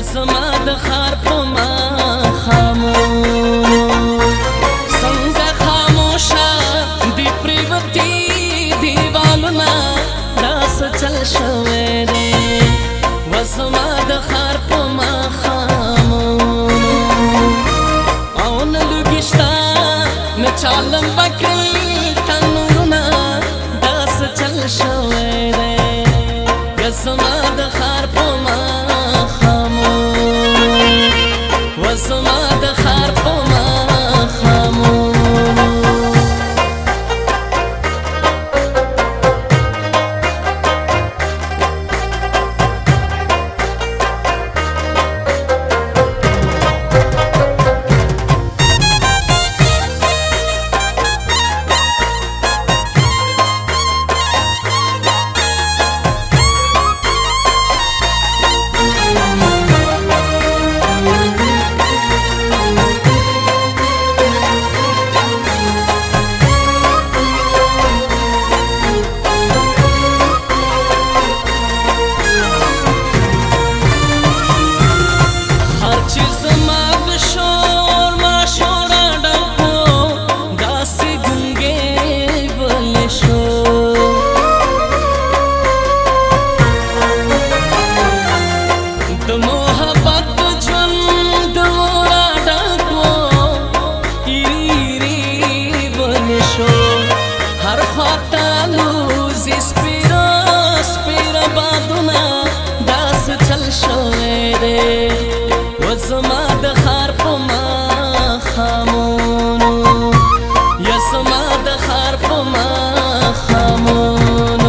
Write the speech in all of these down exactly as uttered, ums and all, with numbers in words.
زما د خار په ماښامو څنګه خاموشه دي پرېوتي دیوالونه دا څه چل شوی دی و زما د خار په ماښامو او نه لوګي شته نه چالم به کړي تنورونه دا څه چل شوی دی و زما د خار په ماښامو و زما د خار په ماښامو هر خواته لوزي سپیره سپیره بادونه داسې چل شوی دی و زما د ښار په ماښامونو یا زما د ښار په ماښامونو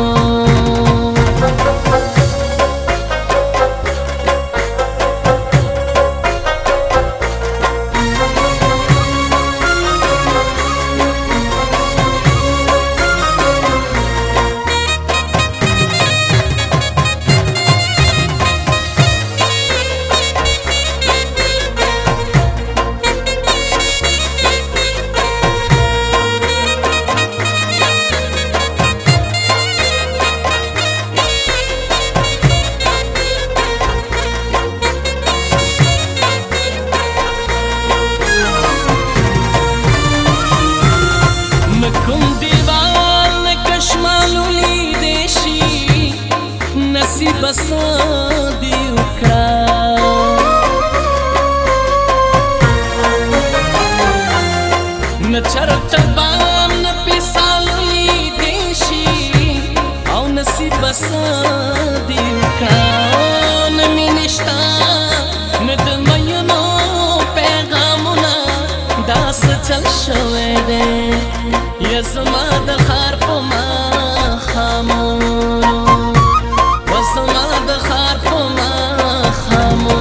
بس دی وکړه نه چرته بام نه پیسالو لیدې شي او نصیب بس دی وکړه نه مینې شته نه د مینو پیغامونه داسې چل شوی دی یا زما د ښار په ماښامونو زما د ښار په ماښامو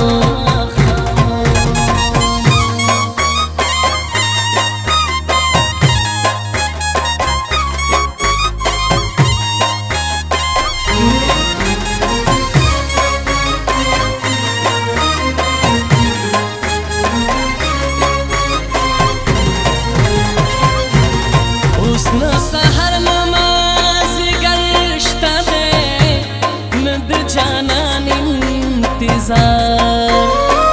اوس نه سحر نه مازدیګر شته دی نه د جانان انتظار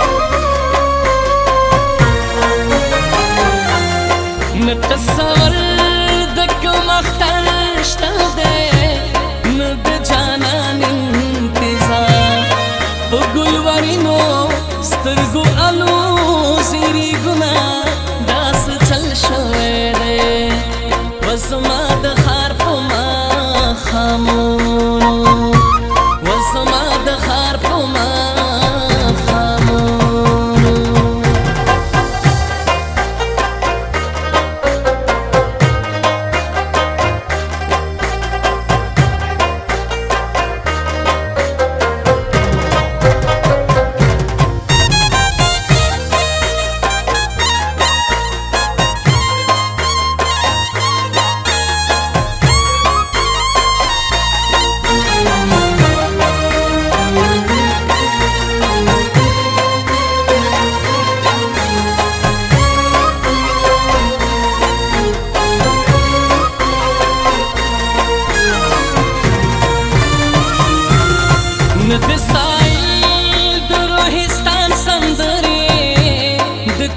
نه تصور د کوم اختر شته دی نه د جانان انتظار په ګلورینو سترګو الوزي ریګونه داسې چل شوی دی و زما د ښار په ماښامونو و زما د ښار په ماښامونو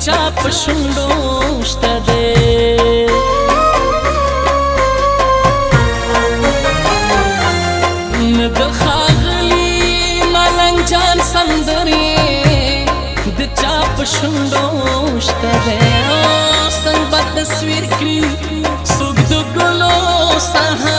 چا په شونډو شته دی نه د ښاغلي ملنګ جان سندرې د چا په شونډو شته دی څنګه به تصویر کړي څوک د ګلو سهار